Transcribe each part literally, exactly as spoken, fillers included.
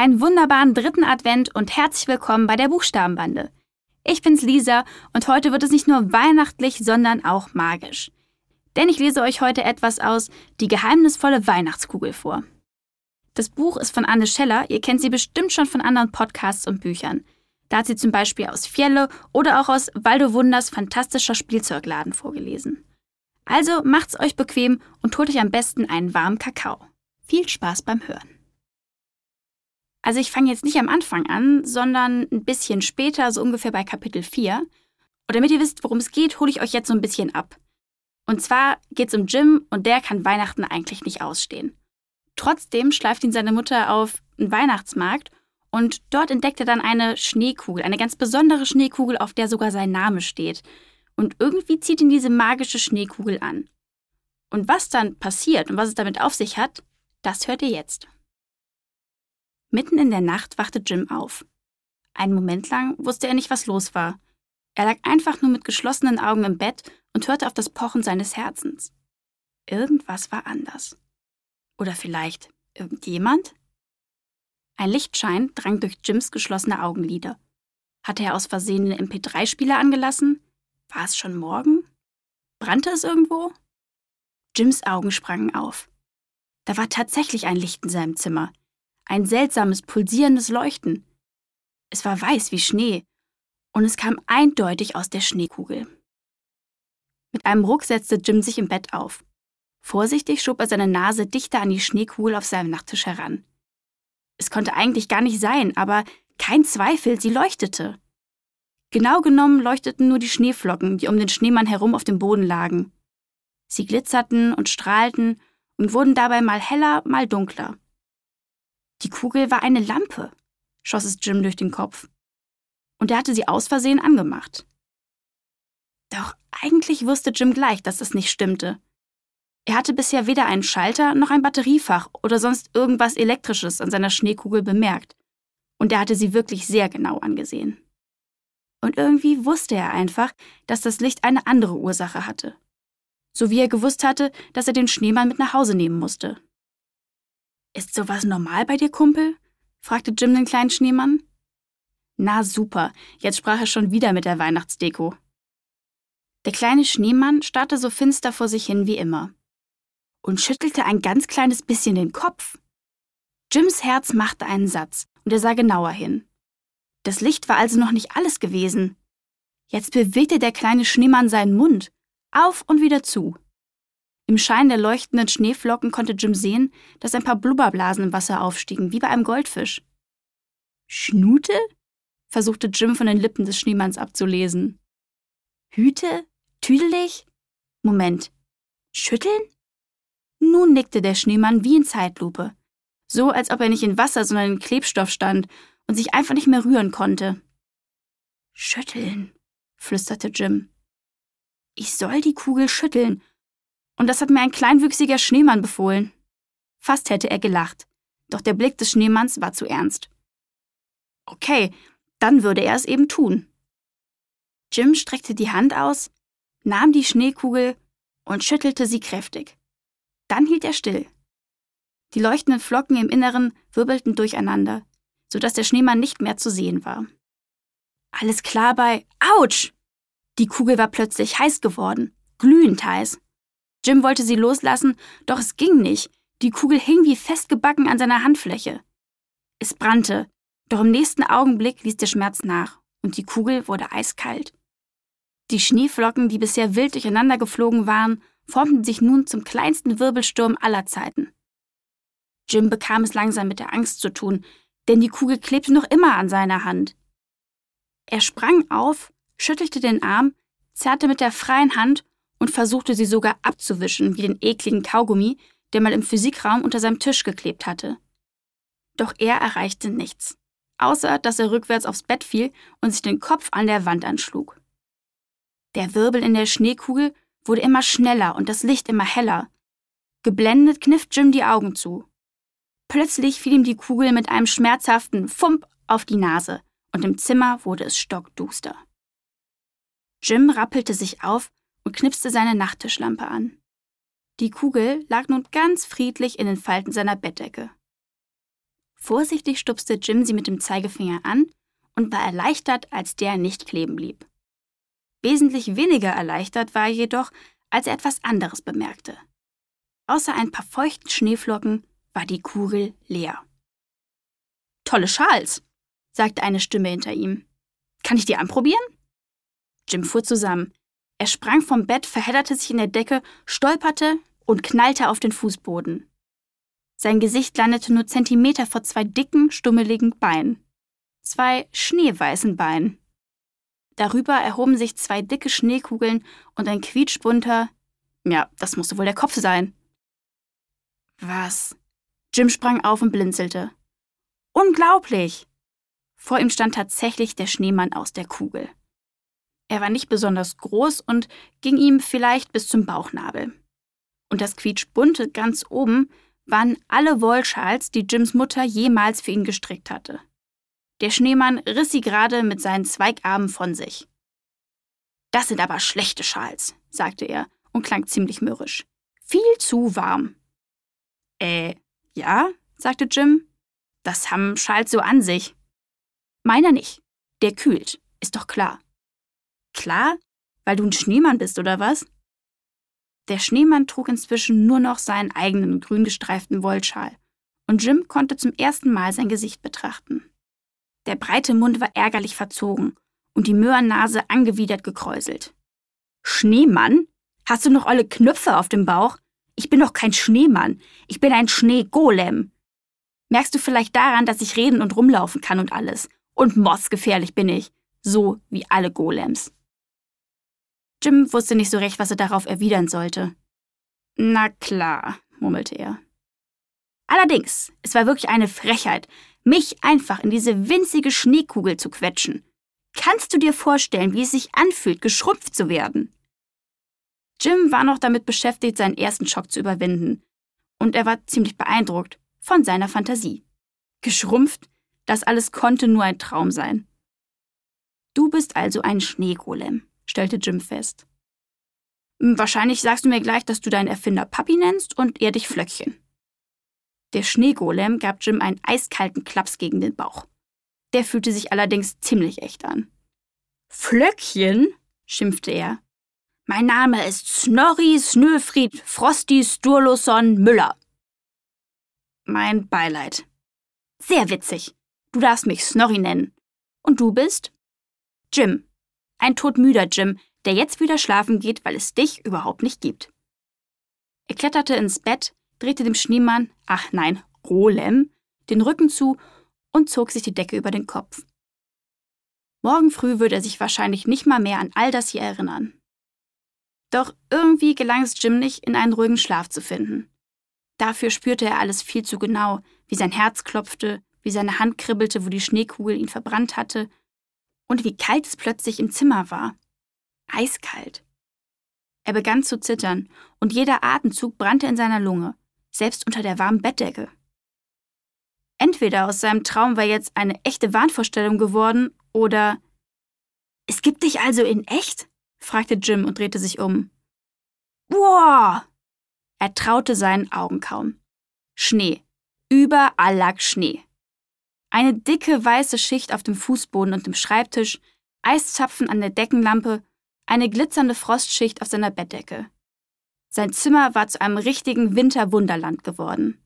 einen wunderbaren dritten Advent und herzlich willkommen bei der Buchstabenbande. Ich bin's Lisa und heute wird es nicht nur weihnachtlich, sondern auch magisch. Denn ich lese euch heute etwas aus Die geheimnisvolle Weihnachtskugel vor. Das Buch ist von Anne Scheller, ihr kennt sie bestimmt schon von anderen Podcasts und Büchern. Da hat sie zum Beispiel aus Fjelle oder auch aus Waldo Wunders fantastischer Spielzeugladen vorgelesen. Also macht's euch bequem und holt euch am besten einen warmen Kakao. Viel Spaß beim Hören. Also ich fange jetzt nicht am Anfang an, sondern ein bisschen später, so ungefähr bei Kapitel vier. Und damit ihr wisst, worum es geht, hole ich euch jetzt so ein bisschen ab. Und zwar geht's um Jim und der kann Weihnachten eigentlich nicht ausstehen. Trotzdem schleift ihn seine Mutter auf einen Weihnachtsmarkt und dort entdeckt er dann eine Schneekugel, eine ganz besondere Schneekugel, auf der sogar sein Name steht. Und irgendwie zieht ihn diese magische Schneekugel an. Und was dann passiert und was es damit auf sich hat, das hört ihr jetzt. Mitten in der Nacht wachte Jim auf. Einen Moment lang wusste er nicht, was los war. Er lag einfach nur mit geschlossenen Augen im Bett und hörte auf das Pochen seines Herzens. Irgendwas war anders. Oder vielleicht irgendjemand? Ein Lichtschein drang durch Jims geschlossene Augenlider. Hatte er aus Versehen den M P drei Spieler angelassen? War es schon morgen? Brannte es irgendwo? Jims Augen sprangen auf. Da war tatsächlich ein Licht in seinem Zimmer. Ein seltsames, pulsierendes Leuchten. Es war weiß wie Schnee und es kam eindeutig aus der Schneekugel. Mit einem Ruck setzte Jim sich im Bett auf. Vorsichtig schob er seine Nase dichter an die Schneekugel auf seinem Nachttisch heran. Es konnte eigentlich gar nicht sein, aber kein Zweifel, sie leuchtete. Genau genommen leuchteten nur die Schneeflocken, die um den Schneemann herum auf dem Boden lagen. Sie glitzerten und strahlten und wurden dabei mal heller, mal dunkler. Die Kugel war eine Lampe, schoss es Jim durch den Kopf. Und er hatte sie aus Versehen angemacht. Doch eigentlich wusste Jim gleich, dass das nicht stimmte. Er hatte bisher weder einen Schalter noch ein Batteriefach oder sonst irgendwas Elektrisches an seiner Schneekugel bemerkt. Und er hatte sie wirklich sehr genau angesehen. Und irgendwie wusste er einfach, dass das Licht eine andere Ursache hatte. So wie er gewusst hatte, dass er den Schneemann mit nach Hause nehmen musste. »Ist sowas normal bei dir, Kumpel?« fragte Jim den kleinen Schneemann. Na super, jetzt sprach er schon wieder mit der Weihnachtsdeko. Der kleine Schneemann starrte so finster vor sich hin wie immer und schüttelte ein ganz kleines bisschen den Kopf. Jims Herz machte einen Satz und er sah genauer hin. Das Licht war also noch nicht alles gewesen. Jetzt bewegte der kleine Schneemann seinen Mund, auf und wieder zu. Im Schein der leuchtenden Schneeflocken konnte Jim sehen, dass ein paar Blubberblasen im Wasser aufstiegen, wie bei einem Goldfisch. »Schnute?« versuchte Jim von den Lippen des Schneemanns abzulesen. »Hüte? Tüdelig? Moment. Schütteln?« Nun nickte der Schneemann wie in Zeitlupe. So, als ob er nicht in Wasser, sondern in Klebstoff stand und sich einfach nicht mehr rühren konnte. »Schütteln«, flüsterte Jim. »Ich soll die Kugel schütteln. Und das hat mir ein kleinwüchsiger Schneemann befohlen.« Fast hätte er gelacht, doch der Blick des Schneemanns war zu ernst. Okay, dann würde er es eben tun. Jim streckte die Hand aus, nahm die Schneekugel und schüttelte sie kräftig. Dann hielt er still. Die leuchtenden Flocken im Inneren wirbelten durcheinander, sodass der Schneemann nicht mehr zu sehen war. Alles klar bei Autsch! Die Kugel war plötzlich heiß geworden, glühend heiß. Jim wollte sie loslassen, doch es ging nicht. Die Kugel hing wie festgebacken an seiner Handfläche. Es brannte, doch im nächsten Augenblick ließ der Schmerz nach und die Kugel wurde eiskalt. Die Schneeflocken, die bisher wild durcheinander geflogen waren, formten sich nun zum kleinsten Wirbelsturm aller Zeiten. Jim bekam es langsam mit der Angst zu tun, denn die Kugel klebte noch immer an seiner Hand. Er sprang auf, schüttelte den Arm, zerrte mit der freien Hand und versuchte sie sogar abzuwischen, wie den ekligen Kaugummi, der mal im Physikraum unter seinem Tisch geklebt hatte. Doch er erreichte nichts, außer dass er rückwärts aufs Bett fiel und sich den Kopf an der Wand anschlug. Der Wirbel in der Schneekugel wurde immer schneller und das Licht immer heller. Geblendet kniff Jim die Augen zu. Plötzlich fiel ihm die Kugel mit einem schmerzhaften Fump auf die Nase und im Zimmer wurde es stockduster. Jim rappelte sich auf und knipste seine Nachttischlampe an. Die Kugel lag nun ganz friedlich in den Falten seiner Bettdecke. Vorsichtig stupste Jim sie mit dem Zeigefinger an und war erleichtert, als der nicht kleben blieb. Wesentlich weniger erleichtert war er jedoch, als er etwas anderes bemerkte. Außer ein paar feuchten Schneeflocken war die Kugel leer. »Tolle Schals«, sagte eine Stimme hinter ihm. »Kann ich die anprobieren?« Jim fuhr zusammen. Er sprang vom Bett, verhedderte sich in der Decke, stolperte und knallte auf den Fußboden. Sein Gesicht landete nur Zentimeter vor zwei dicken, stummeligen Beinen. Zwei schneeweißen Beinen. Darüber erhoben sich zwei dicke Schneekugeln und ein quietschbunter, ja, das musste wohl der Kopf sein. Was? Jim sprang auf und blinzelte. Unglaublich! Vor ihm stand tatsächlich der Schneemann aus der Kugel. Er war nicht besonders groß und ging ihm vielleicht bis zum Bauchnabel. Und das quietschbunte ganz oben waren alle Wollschals, die Jims Mutter jemals für ihn gestrickt hatte. Der Schneemann riss sie gerade mit seinen Zweigarmen von sich. »Das sind aber schlechte Schals«, sagte er und klang ziemlich mürrisch. »Viel zu warm.« »Äh, ja«, sagte Jim. »Das haben Schals so an sich.« »Meiner nicht. Der kühlt, ist doch klar.« »Klar? Weil du ein Schneemann bist, oder was?« Der Schneemann trug inzwischen nur noch seinen eigenen grün gestreiften Wollschal und Jim konnte zum ersten Mal sein Gesicht betrachten. Der breite Mund war ärgerlich verzogen und die Möhrennase angewidert gekräuselt. »Schneemann? Hast du noch olle Knöpfe auf dem Bauch? Ich bin doch kein Schneemann, ich bin ein Schneegolem. Merkst du vielleicht daran, dass ich reden und rumlaufen kann und alles? Und mordsgefährlich bin ich, so wie alle Golems.« Jim wusste nicht so recht, was er darauf erwidern sollte. »Na klar«, murmelte er. »Allerdings, es war wirklich eine Frechheit, mich einfach in diese winzige Schneekugel zu quetschen. Kannst du dir vorstellen, wie es sich anfühlt, geschrumpft zu werden?« Jim war noch damit beschäftigt, seinen ersten Schock zu überwinden. Und er war ziemlich beeindruckt von seiner Fantasie. Geschrumpft, das alles konnte nur ein Traum sein. »Du bist also ein Schneegolem«, stellte Jim fest. »Wahrscheinlich sagst du mir gleich, dass du deinen Erfinder Papi nennst und er dich Flöckchen.« Der Schneegolem gab Jim einen eiskalten Klaps gegen den Bauch. Der fühlte sich allerdings ziemlich echt an. »Flöckchen?«, schimpfte er. »Mein Name ist Snorri Snöfried Frosty Sturluson Müller.« »Mein Beileid.« »Sehr witzig. Du darfst mich Snorri nennen. Und du bist?« »Jim. Ein todmüder Jim, der jetzt wieder schlafen geht, weil es dich überhaupt nicht gibt.« Er kletterte ins Bett, drehte dem Schneemann, ach nein, Golem, den Rücken zu und zog sich die Decke über den Kopf. Morgen früh würde er sich wahrscheinlich nicht mal mehr an all das hier erinnern. Doch irgendwie gelang es Jim nicht, in einen ruhigen Schlaf zu finden. Dafür spürte er alles viel zu genau, wie sein Herz klopfte, wie seine Hand kribbelte, wo die Schneekugel ihn verbrannt hatte und wie kalt es plötzlich im Zimmer war. Eiskalt. Er begann zu zittern und jeder Atemzug brannte in seiner Lunge, selbst unter der warmen Bettdecke. Entweder aus seinem Traum war jetzt eine echte Wahnvorstellung geworden oder »Es gibt dich also in echt?« fragte Jim und drehte sich um. »Wow!« Er traute seinen Augen kaum. Schnee. Überall lag Schnee. Eine dicke weiße Schicht auf dem Fußboden und dem Schreibtisch, Eiszapfen an der Deckenlampe, eine glitzernde Frostschicht auf seiner Bettdecke. Sein Zimmer war zu einem richtigen Winterwunderland geworden.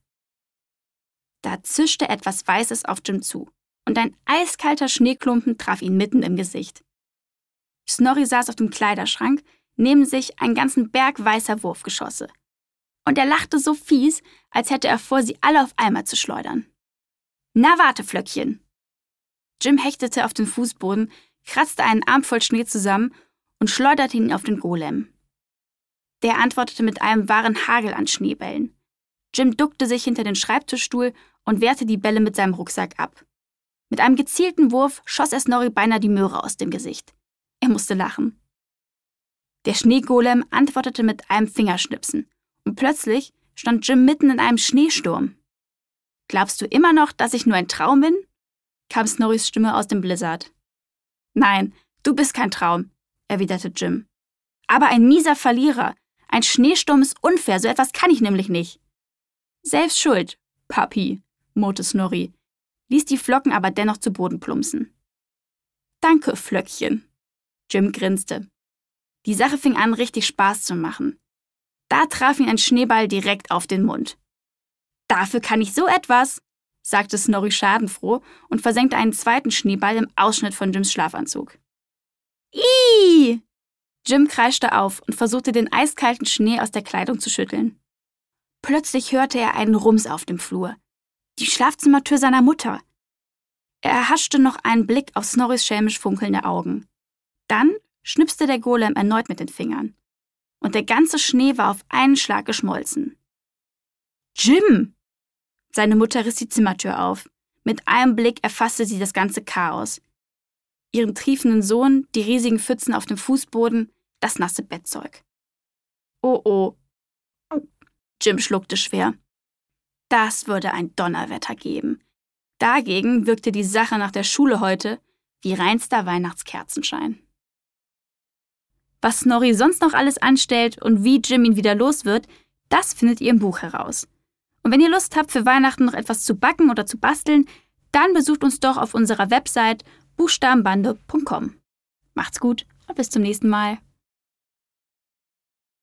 Da zischte etwas Weißes auf Jim zu und ein eiskalter Schneeklumpen traf ihn mitten im Gesicht. Snorri saß auf dem Kleiderschrank, neben sich einen ganzen Berg weißer Wurfgeschosse. Und er lachte so fies, als hätte er vor, sie alle auf einmal zu schleudern. »Na warte, Flöckchen!« Jim hechtete auf den Fußboden, kratzte einen Arm voll Schnee zusammen und schleuderte ihn auf den Golem. Der antwortete mit einem wahren Hagel an Schneebällen. Jim duckte sich hinter den Schreibtischstuhl und wehrte die Bälle mit seinem Rucksack ab. Mit einem gezielten Wurf schoss er Snorri beinahe die Möhre aus dem Gesicht. Er musste lachen. Der Schneegolem antwortete mit einem Fingerschnipsen und plötzlich stand Jim mitten in einem Schneesturm. »Glaubst du immer noch, dass ich nur ein Traum bin?« kam Snorris Stimme aus dem Blizzard. »Nein, du bist kein Traum«, erwiderte Jim. »Aber ein mieser Verlierer. Ein Schneesturm ist unfair, so etwas kann ich nämlich nicht.« »Selbst schuld, Papi«, murrte Snorri. ließ die Flocken aber dennoch zu Boden plumpsen. »Danke, Flöckchen«, Jim grinste. Die Sache fing an, richtig Spaß zu machen. Da traf ihn ein Schneeball direkt auf den Mund. »Dafür kann ich so etwas«, sagte Snorri schadenfroh und versenkte einen zweiten Schneeball im Ausschnitt von Jims Schlafanzug. »Ih!« Jim kreischte auf und versuchte, den eiskalten Schnee aus der Kleidung zu schütteln. Plötzlich hörte er einen Rums auf dem Flur. Die Schlafzimmertür seiner Mutter. Er erhaschte noch einen Blick auf Snorris schelmisch funkelnde Augen. Dann schnipste der Golem erneut mit den Fingern. Und der ganze Schnee war auf einen Schlag geschmolzen. »Jim!« Seine Mutter riss die Zimmertür auf. Mit einem Blick erfasste sie das ganze Chaos. Ihren triefenden Sohn, die riesigen Pfützen auf dem Fußboden, das nasse Bettzeug. »Oh oh«, Jim schluckte schwer. Das würde ein Donnerwetter geben. Dagegen wirkte die Sache nach der Schule heute wie reinster Weihnachtskerzenschein. Was Snorri sonst noch alles anstellt und wie Jim ihn wieder los wird, das findet ihr im Buch heraus. Und wenn ihr Lust habt, für Weihnachten noch etwas zu backen oder zu basteln, dann besucht uns doch auf unserer Website buchstabenbande punkt com. Macht's gut und bis zum nächsten Mal.